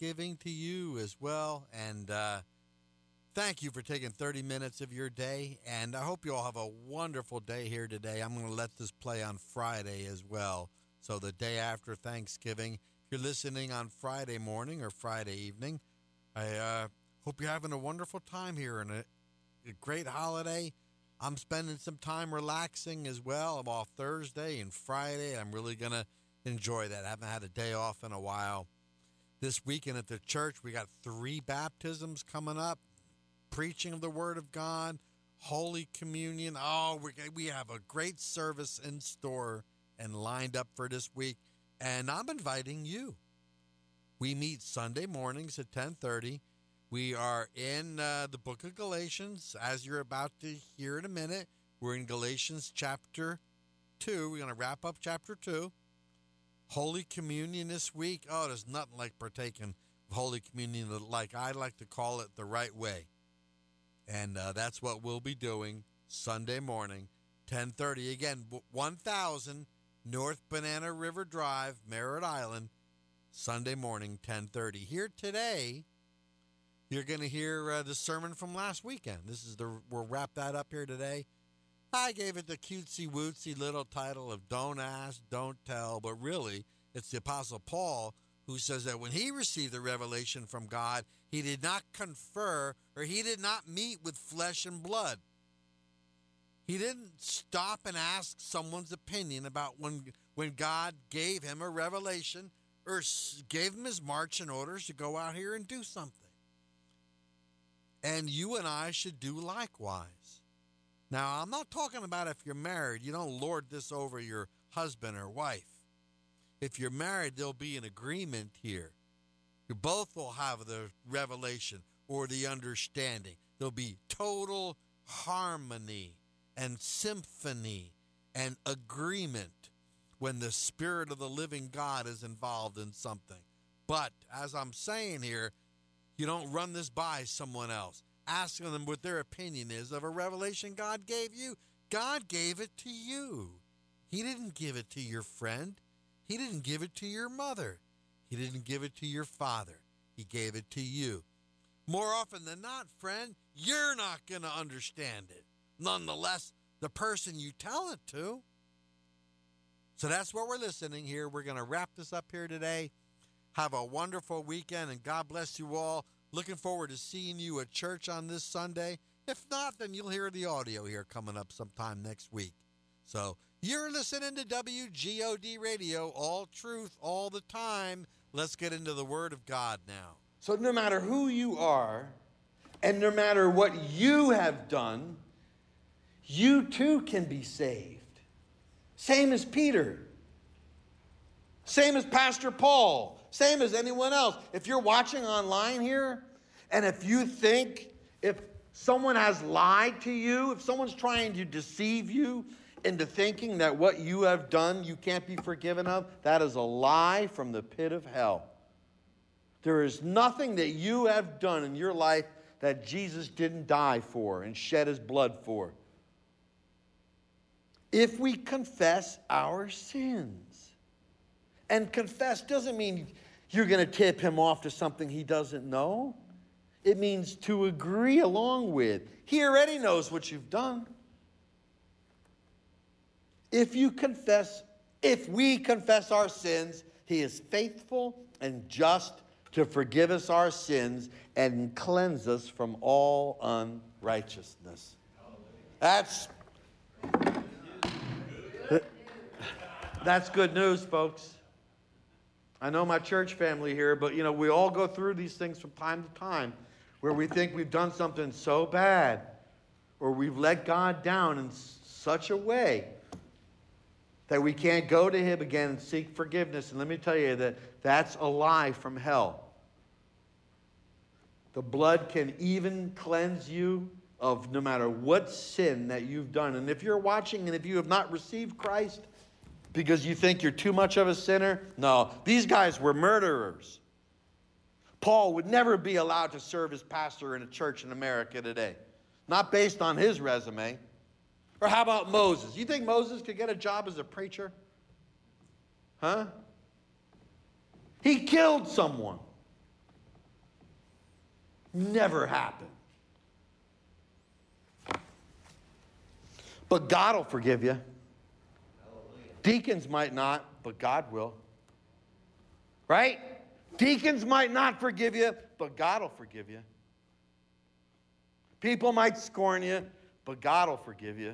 Thanksgiving to you as well. And thank you for taking 30 minutes of your day. And I hope you all have a wonderful day here today. I'm going to let this play on Friday as well. So the day after Thanksgiving, if you're listening on Friday morning or Friday evening, I hope you're having a wonderful time here and a great holiday. I'm spending some time relaxing as well. I'm off Thursday and Friday. I'm really going to enjoy that. I haven't had a day off in a while. This weekend at the church, we got 3 baptisms coming up, preaching of the Word of God, Holy Communion. Oh, we have a great service in store and lined up for this week. And I'm inviting you. We meet Sunday mornings at 10:30. We are in the book of Galatians, as you're about to hear in a minute. We're in Galatians chapter 2. We're going to wrap up chapter 2. Holy Communion this week. Oh, there's nothing like partaking of Holy Communion, like I like to call it, the right way. And that's what we'll be doing Sunday morning, 10:30. Again, 1000 North Banana River Drive, Merritt Island, Sunday morning, 10:30. Here today, you're going to hear the sermon from last weekend. We'll wrap that up here today. I gave it the cutesy-wootsy little title of Don't Ask, Don't Tell, but really, it's the Apostle Paul who says that when he received the revelation from God, he did not confer or he did not meet with flesh and blood. He didn't stop and ask someone's opinion about when God gave him a revelation or gave him his marching orders to go out here and do something. And you and I should do likewise. Now, I'm not talking about if you're married, you don't lord this over your husband or wife. If you're married, there'll be an agreement here. You both will have the revelation or the understanding. There'll be total harmony and symphony and agreement when the Spirit of the living God is involved in something. But, as I'm saying here, you don't run this by someone else, asking them what their opinion is of a revelation God gave you. God gave it to you. He didn't give it to your friend. He didn't give it to your mother. He didn't give it to your father. He gave it to you. More often than not, friend, you're not going to understand it. Nonetheless, the person you tell it to. So that's what we're listening here. We're going to wrap this up here today. Have a wonderful weekend, and God bless you all. Looking forward to seeing you at church on this Sunday. If not, then you'll hear the audio here coming up sometime next week. So you're listening to WGOD Radio, all truth, all the time. Let's get into the Word of God now. So no matter who you are, and no matter what you have done, you too can be saved. Same as Peter. Same as Pastor Paul. Same as anyone else. If you're watching online here, and if you think, if someone has lied to you, if someone's trying to deceive you into thinking that what you have done you can't be forgiven of, that is a lie from the pit of hell. There is nothing that you have done in your life that Jesus didn't die for and shed his blood for. If we confess our sins. And confess doesn't mean you're going to tip him off to something he doesn't know. It means to agree along with. He already knows what you've done. If we confess our sins, he is faithful and just to forgive us our sins and cleanse us from all unrighteousness. That's good news, folks. I know my church family here, but we all go through these things from time to time where we think we've done something so bad or we've let God down in such a way that we can't go to him again and seek forgiveness. And let me tell you that that's a lie from hell. The blood can even cleanse you of no matter what sin that you've done. And if you're watching and if you have not received Christ, because you think you're too much of a sinner? No, these guys were murderers. Paul would never be allowed to serve as pastor in a church in America today. Not based on his resume. Or how about Moses? You think Moses could get a job as a preacher? Huh? He killed someone. Never happen. But God will forgive you. Deacons might not, but God will. Right? Deacons might not forgive you, but God will forgive you. People might scorn you, but God will forgive you.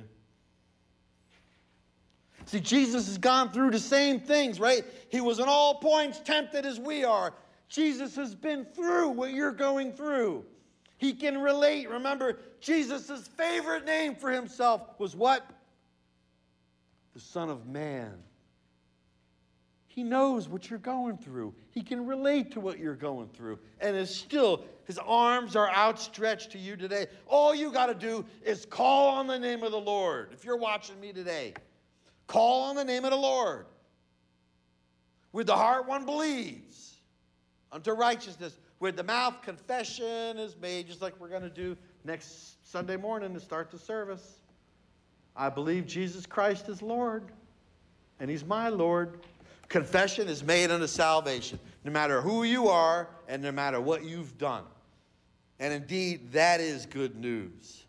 See, Jesus has gone through the same things, right? He was in all points tempted as we are. Jesus has been through what you're going through. He can relate. Remember, Jesus' favorite name for himself was what? The Son of Man. He knows what you're going through. He can relate to what you're going through. And is still, his arms are outstretched to you today. All you got to do is call on the name of the Lord. If you're watching me today, call on the name of the Lord. With the heart one believes unto righteousness. With the mouth confession is made, just like we're going to do next Sunday morning to start the service. I believe Jesus Christ is Lord, and he's my Lord. Confession is made unto salvation, no matter who you are and no matter what you've done. And indeed, that is good news.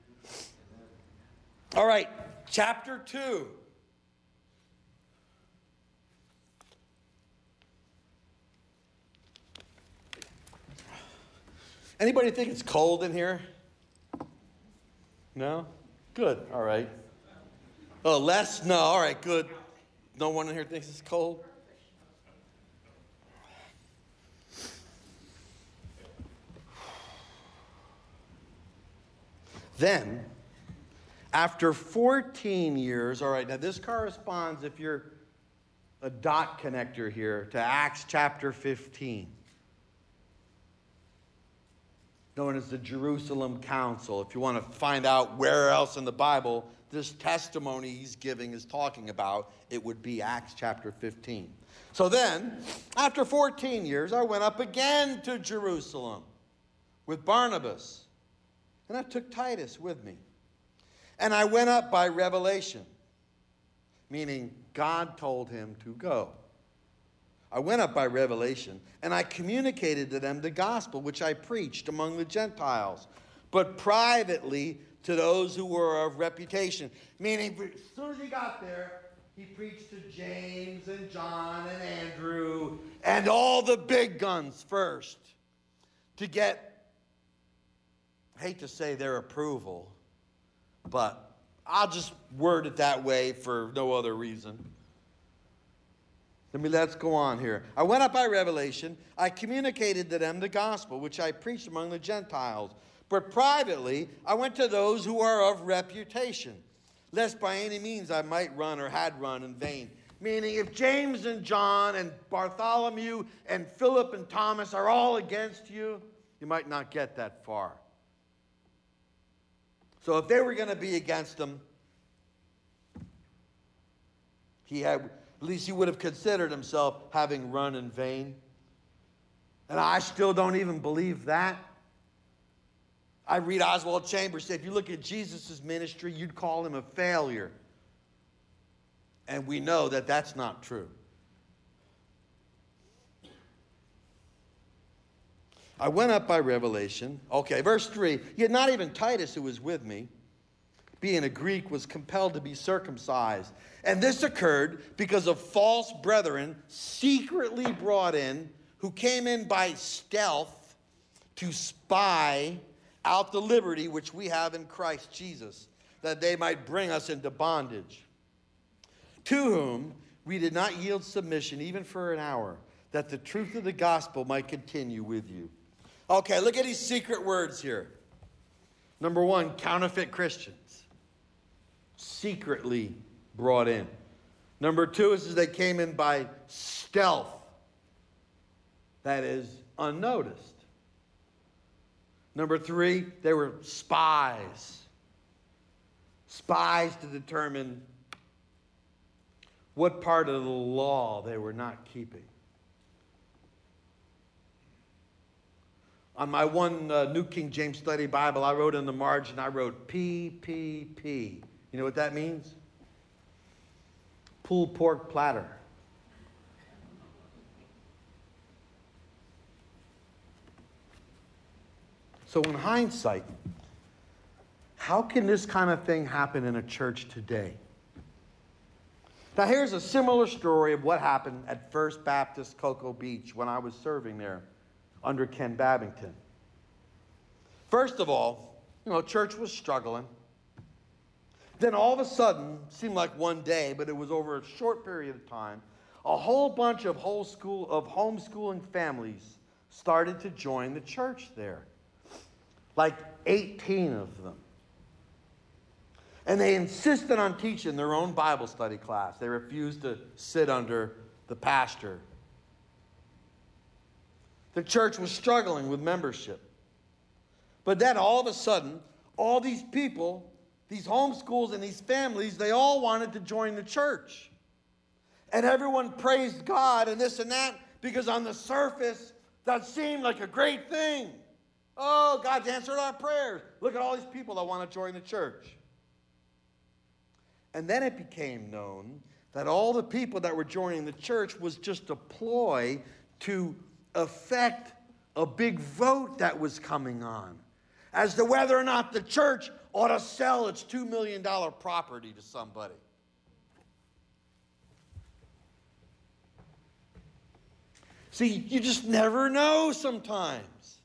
All right, chapter 2. Anybody think it's cold in here? No? Good, all right. Oh, less? No, all right, good. No one in here thinks it's cold? Then, after 14 years, all right, now this corresponds, if you're a dot connector here, to Acts chapter 15, known as the Jerusalem Council. If you want to find out where else in the Bible this testimony he's giving is talking about, it would be Acts chapter 15. So then, after 14 years, I went up again to Jerusalem with Barnabas, and I took Titus with me. And I went up by revelation, meaning God told him to go. I went up by revelation, and I communicated to them the gospel which I preached among the Gentiles, but privately to those who were of reputation. Meaning, as soon as he got there, he preached to James and John and Andrew and all the big guns first to get, I hate to say their approval, but I'll just word it that way for no other reason. Let's go on here. I went up by revelation. I communicated to them the gospel, which I preached among the Gentiles. But privately, I went to those who are of reputation, lest by any means I might run or had run in vain. Meaning, if James and John and Bartholomew and Philip and Thomas are all against you, you might not get that far. So if they were going to be against him, at least he would have considered himself having run in vain. And I still don't even believe that. I read Oswald Chambers say, if you look at Jesus' ministry, you'd call him a failure. And we know that that's not true. I went up by revelation. Okay, verse 3. Yet not even Titus, who was with me, being a Greek, was compelled to be circumcised. And this occurred because of false brethren secretly brought in, who came in by stealth to spy out the liberty which we have in Christ Jesus, that they might bring us into bondage. To whom we did not yield submission even for an hour, that the truth of the gospel might continue with you. Okay, look at these secret words here. Number one, counterfeit Christians. Secretly brought in. Number two is they came in by stealth. That is, unnoticed. Number three, they were spies. Spies to determine what part of the law they were not keeping. On my one New King James Study Bible, I wrote in the margin, I wrote PPP. You know what that means? Pulled pork platter. So in hindsight, how can this kind of thing happen in a church today? Now here's a similar story of what happened at First Baptist Cocoa Beach when I was serving there under Ken Babington. First of all, church was struggling. Then all of a sudden, seemed like one day, but it was over a short period of time, a whole bunch of homeschooling families started to join the church there. Like 18 of them. And they insisted on teaching their own Bible study class. They refused to sit under the pastor. The church was struggling with membership. But then all of a sudden, all these people, these homeschools and these families, they all wanted to join the church. And everyone praised God and this and that, because on the surface, that seemed like a great thing. Oh, God's answered our prayers. Look at all these people that want to join the church. And then it became known that all the people that were joining the church was just a ploy to affect a big vote that was coming on as to whether or not the church ought to sell its $2 million property to somebody. See, you just never know sometimes.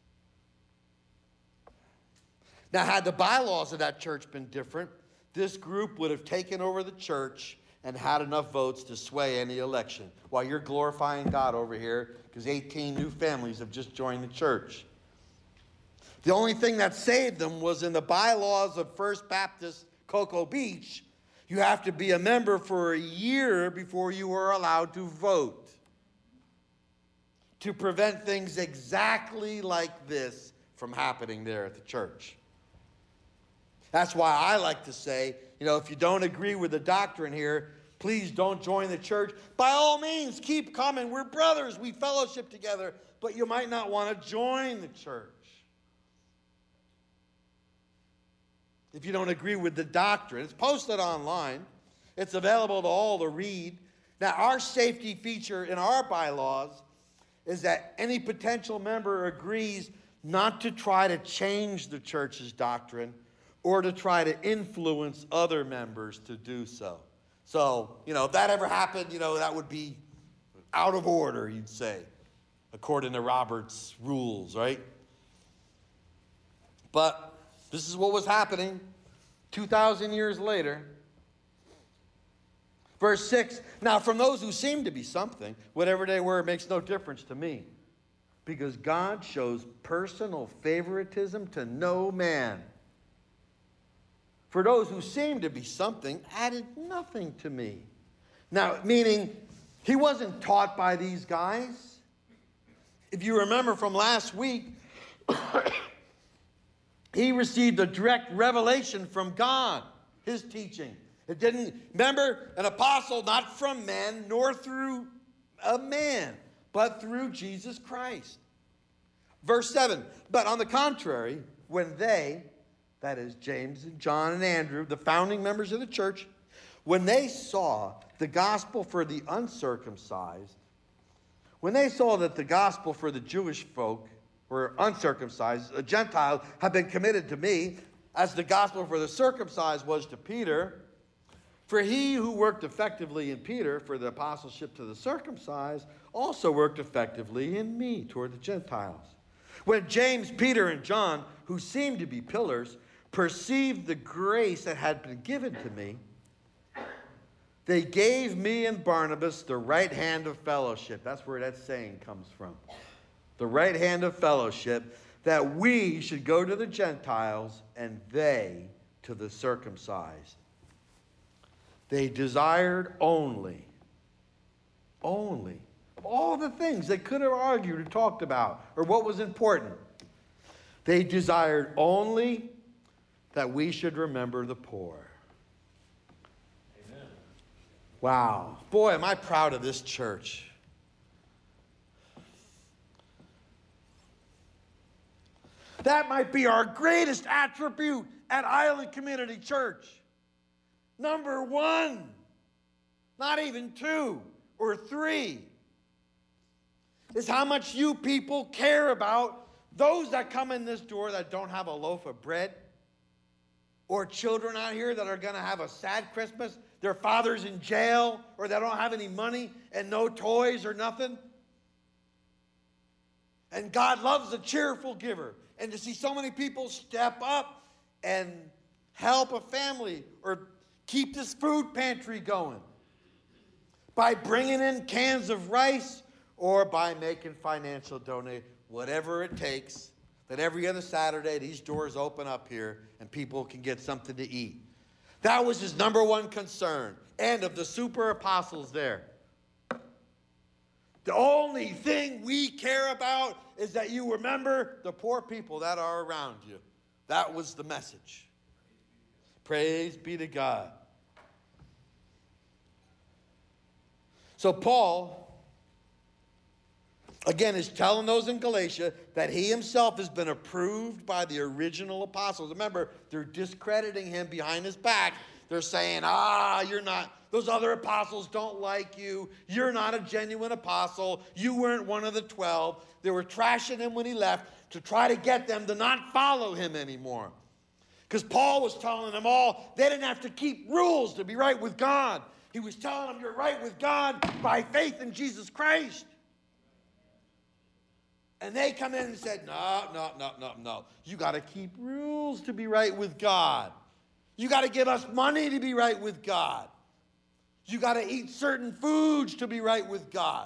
Now, had the bylaws of that church been different, this group would have taken over the church and had enough votes to sway any election, while you're glorifying God over here because 18 new families have just joined the church. The only thing that saved them was in the bylaws of First Baptist Cocoa Beach, you have to be a member for a year before you are allowed to vote, to prevent things exactly like this from happening there at the church. That's why I like to say, if you don't agree with the doctrine here, please don't join the church. By all means, keep coming. We're brothers. We fellowship together. But you might not want to join the church if you don't agree with the doctrine. It's posted online. It's available to all to read. Now, our safety feature in our bylaws is that any potential member agrees not to try to change the church's doctrine or to try to influence other members to do so. So, if that ever happened, that would be out of order, you'd say, according to Robert's rules, right? But this is what was happening 2,000 years later. Verse 6, now from those who seem to be something, whatever they were, it makes no difference to me, because God shows personal favoritism to no man. For those who seem to be something added nothing to me. Now, meaning, he wasn't taught by these guys. If you remember from last week, he received a direct revelation from God, his teaching. It didn't, remember, an apostle not from men nor through a man, but through Jesus Christ. Verse 7, but on the contrary, when they, that is James and John and Andrew, the founding members of the church, when they saw the gospel for the uncircumcised, when they saw that the gospel for the Jewish folk were uncircumcised, a Gentile, had been committed to me, as the gospel for the circumcised was to Peter, for he who worked effectively in Peter for the apostleship to the circumcised also worked effectively in me toward the Gentiles. When James, Peter, and John, who seemed to be pillars, perceived the grace that had been given to me, they gave me and Barnabas the right hand of fellowship. That's where that saying comes from. The right hand of fellowship, that we should go to the Gentiles and they to the circumcised. They desired only, all the things they could have argued or talked about, or what was important. They desired only that we should remember the poor. Amen. Wow. Boy, am I proud of this church. That might be our greatest attribute at Island Community Church. Number one, not even two or three, is how much you people care about those that come in this door that don't have a loaf of bread, or children out here that are going to have a sad Christmas, their father's in jail, or they don't have any money and no toys or nothing. And God loves a cheerful giver. And to see so many people step up and help a family or keep this food pantry going by bringing in cans of rice or by making financial donations, whatever it takes, that every other Saturday these doors open up here and people can get something to eat. That was his number one concern. And of the super apostles there, the only thing we care about is that you remember the poor people that are around you. That was the message. Praise be to God. So Paul, again, is telling those in Galatia that he himself has been approved by the original apostles. Remember, they're discrediting him behind his back. They're saying, you're not, those other apostles don't like you. You're not a genuine apostle. You weren't one of the 12. They were trashing him when he left to try to get them to not follow him anymore. Because Paul was telling them all they didn't have to keep rules to be right with God. He was telling them you're right with God by faith in Jesus Christ. And they come in and said, no. You got to keep rules to be right with God. You got to give us money to be right with God. You got to eat certain foods to be right with God.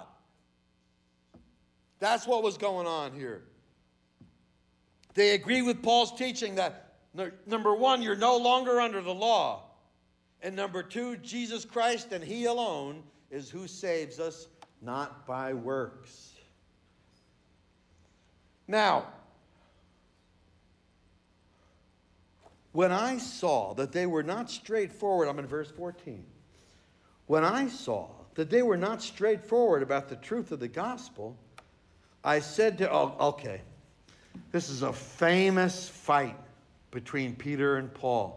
That's what was going on here. They agree with Paul's teaching that, number one, you're no longer under the law. And number two, Jesus Christ and he alone is who saves us, not by works. Now, when I saw that they were not straightforward, I'm in verse 14. When I saw that they were not straightforward about the truth of the gospel, I said to, this is a famous fight between Peter and Paul.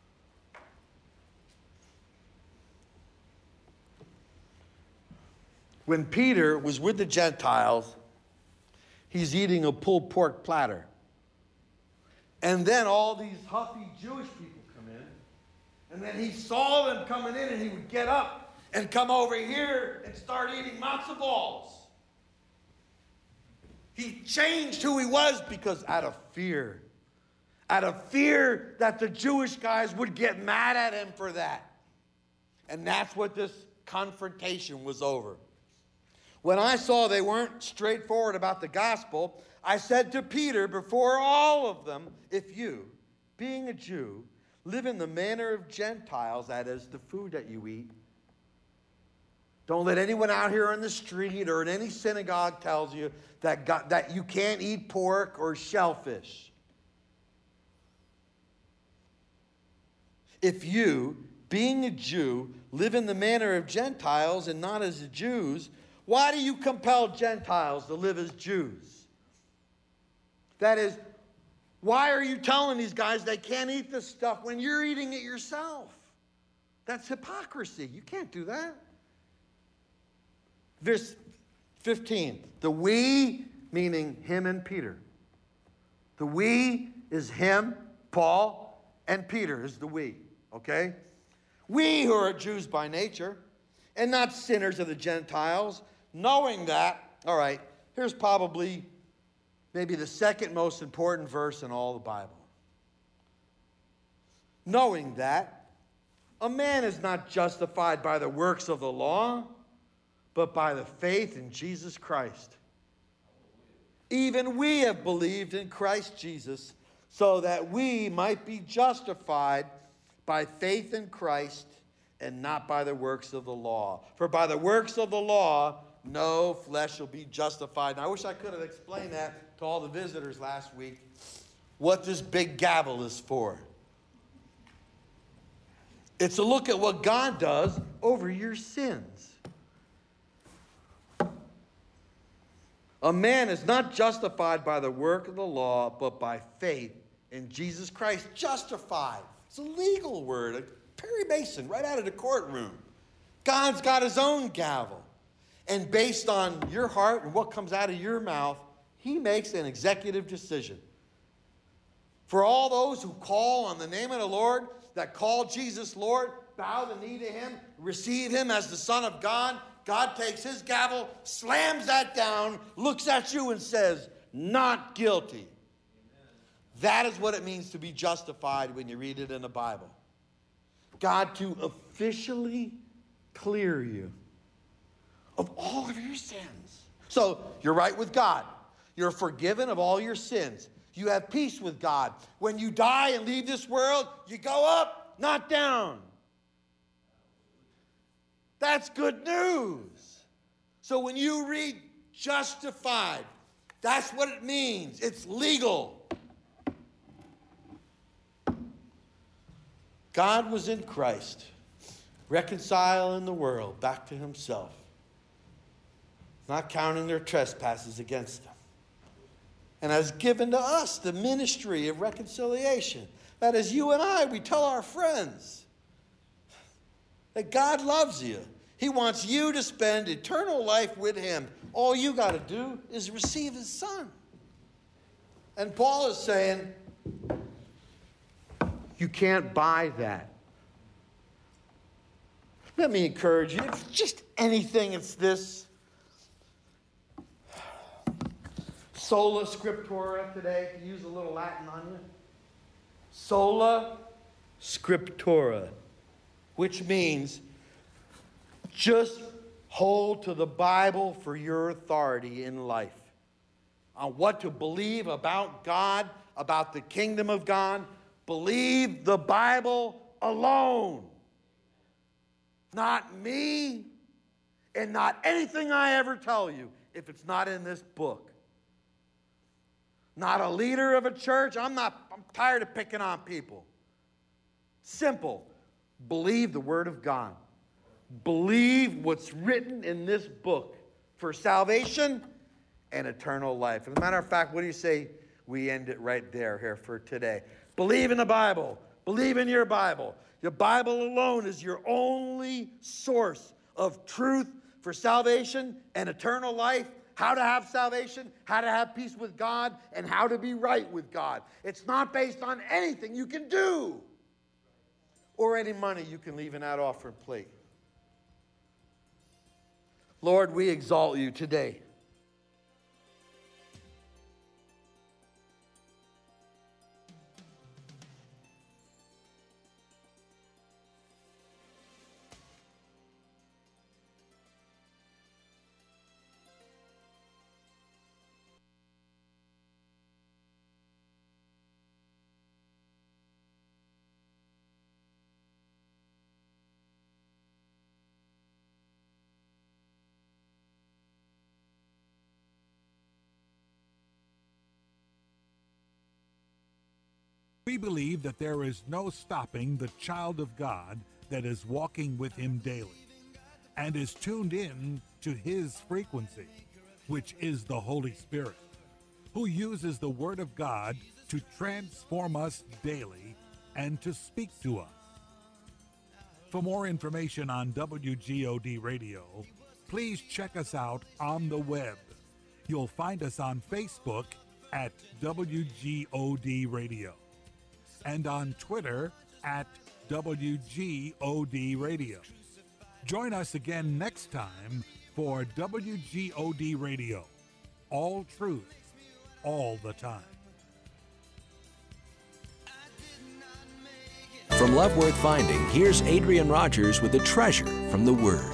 When Peter was with the Gentiles, he's eating a pulled pork platter. And then all these huffy Jewish people come in. And then he saw them coming in and he would get up and come over here and start eating matzo balls. He changed who he was because out of fear that the Jewish guys would get mad at him for that. And that's what this confrontation was over. When I saw they weren't straightforward about the gospel, I said to Peter before all of them, if you, being a Jew, live in the manner of Gentiles, that is, the food that you eat, don't let anyone out here on the street or in any synagogue tells you that you can't eat pork or shellfish. If you, being a Jew, live in the manner of Gentiles and not as Jews, why do you compel Gentiles to live as Jews? That is, why are you telling these guys they can't eat this stuff when you're eating it yourself? That's hypocrisy. You can't do that. Verse 15. The we, meaning him and Peter. The we is him, Paul, and Peter is the we. Okay? We who are Jews by nature and not sinners of the Gentiles, knowing that, all right, here's probably maybe the second most important verse in all the Bible. Knowing that a man is not justified by the works of the law, but by the faith in Jesus Christ. Even we have believed in Christ Jesus, so that we might be justified by faith in Christ and not by the works of the law. For by the works of the law, no flesh shall be justified. And I wish I could have explained that to all the visitors last week, what this big gavel is for. It's a look at what God does over your sins. A man is not justified by the work of the law, but by faith in Jesus Christ. Justified. It's a legal word. Perry Mason, right out of the courtroom. God's got his own gavel. And based on your heart and what comes out of your mouth, He makes an executive decision. For all those who call on the name of the Lord, that call Jesus Lord, bow the knee to him, receive him as the Son of God, God takes his gavel, slams that down, looks at you and says, not guilty. Amen. That is what it means to be justified when you read it in the Bible. God to officially clear you of all of your sins. So you're right with God. You're forgiven of all your sins. You have peace with God. When you die and leave this world, you go up, not down. That's good news. So when you read justified, that's what it means. It's legal. God was in Christ, reconciling the world back to himself, not counting their trespasses against them, and has given to us the ministry of reconciliation. That is, you and I, we tell our friends that God loves you. He wants you to spend eternal life with him. All you got to do is receive his Son. And Paul is saying, you can't buy that. Let me encourage you. If just anything, it's this. Sola Scriptura today, to use a little Latin on you. Sola Scriptura, which means just hold to the Bible for your authority in life. On what to believe about God, about the kingdom of God. Believe the Bible alone. Not me, and not anything I ever tell you if it's not in this book. Not a leader of a church. I'm tired of picking on people. Simple. Believe the Word of God. Believe what's written in this book for salvation and eternal life. As a matter of fact, what do you say we end it right there here for today? Believe in the Bible. Believe in your Bible. Your Bible alone is your only source of truth for salvation and eternal life. How to have salvation, how to have peace with God, and how to be right with God. It's not based on anything you can do or any money you can leave in that offering plate. Lord, we exalt you today. We believe that there is no stopping the child of God that is walking with him daily and is tuned in to his frequency, which is the Holy Spirit, who uses the Word of God to transform us daily and to speak to us. For more information on WGOD Radio, please check us out on the web. You'll find us on Facebook at WGOD Radio and on Twitter at WGOD Radio. Join us again next time for WGOD Radio. All truth, all the time. From Love Worth Finding, here's Adrian Rogers with a treasure from the Word.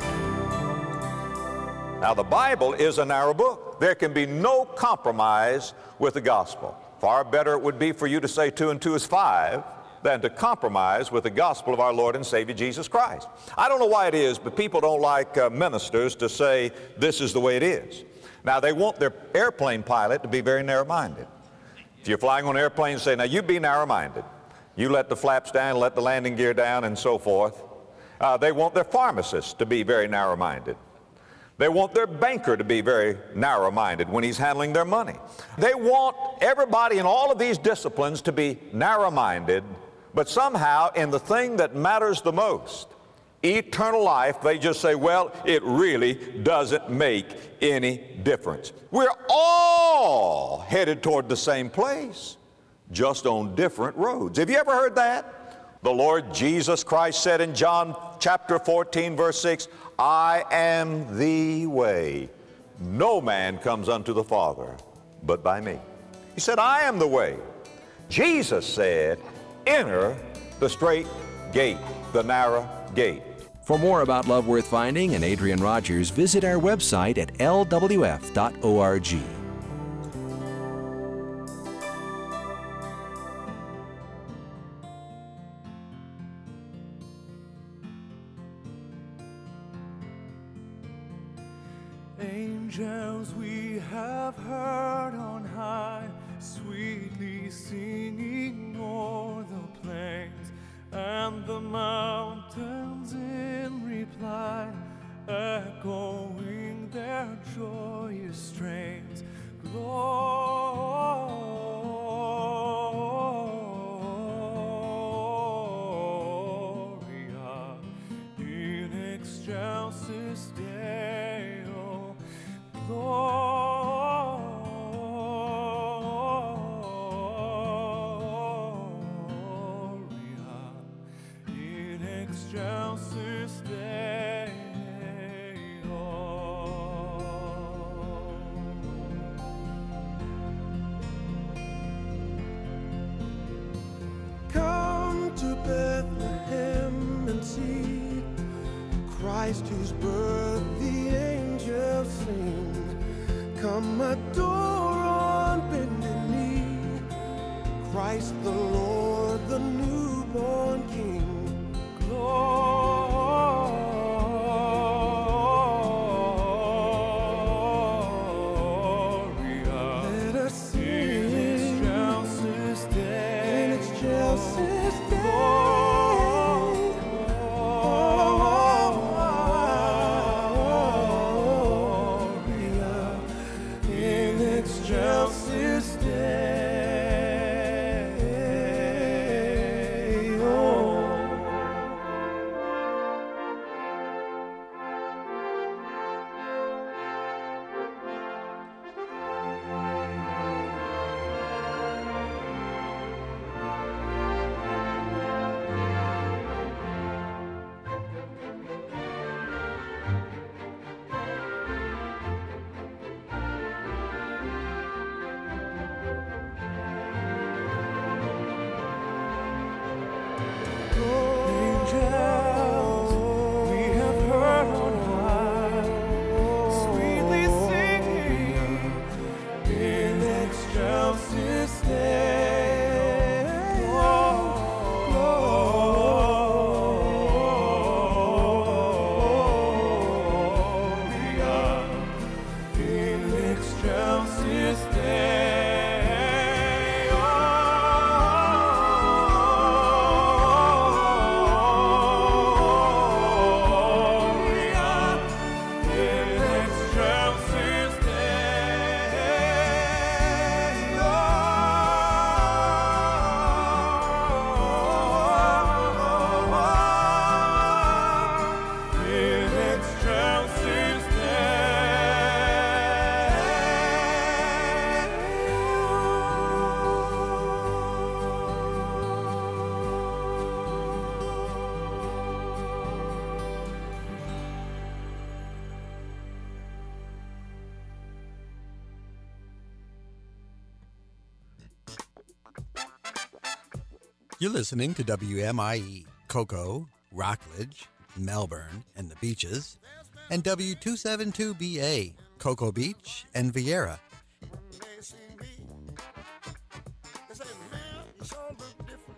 Now, the Bible is a narrow book. There can be no compromise with the gospel. Far better it would be for you to say 2 and 2 is 5 than to compromise with the gospel of our Lord and Savior Jesus Christ. I don't know why it is, but people don't like ministers to say this is the way it is. Now, they want their airplane pilot to be very narrow-minded. If you're flying on an airplane, say, now you be narrow-minded. You let the flaps down, let the landing gear down, and so forth. They want their pharmacist to be very narrow-minded. They want their banker to be very narrow-minded when he's handling their money. They want everybody in all of these disciplines to be narrow-minded, but somehow in the thing that matters the most, eternal life, they just say, well, it really doesn't make any difference. We're all headed toward the same place, just on different roads. Have you ever heard that? The Lord Jesus Christ said in John chapter 14, verse 6, I am the way. No man comes unto the Father but by me. He said, I am the way. Jesus said, enter the straight gate, the narrow gate. For more about Love Worth Finding and Adrian Rogers, visit our website at lwf.org. Angels we have heard on high, sweetly singing o'er the plains, and the mountains in reply, echoing their joyous strains. Gloria in excelsis Deo. Gloria in excelsis Deo. Come to Bethlehem and see Christ, whose birth the angels sing. Come adore on bended knee Christ the Lord, the newborn King. Gloria, let us sing in excelsis Deo. In excelsis Deo. Excelsis Deo. You're listening to WMIE, Cocoa, Rockledge, Melbourne, and the Beaches, and W272BA, Cocoa Beach and Vieira.